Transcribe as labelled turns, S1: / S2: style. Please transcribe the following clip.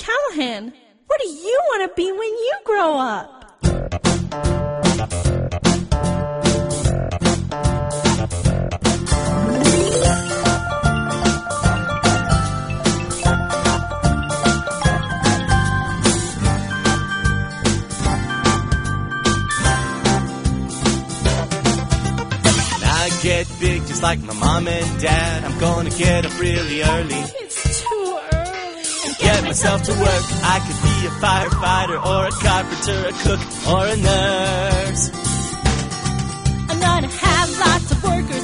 S1: Callahan, what do you want to be when you grow up?
S2: Get big just like my mom and dad. I'm gonna get up really early.
S1: It's too early.
S2: Get myself to work. I could be a firefighter or a carpenter, a cook or a nurse.
S1: I'm gonna have lots of workers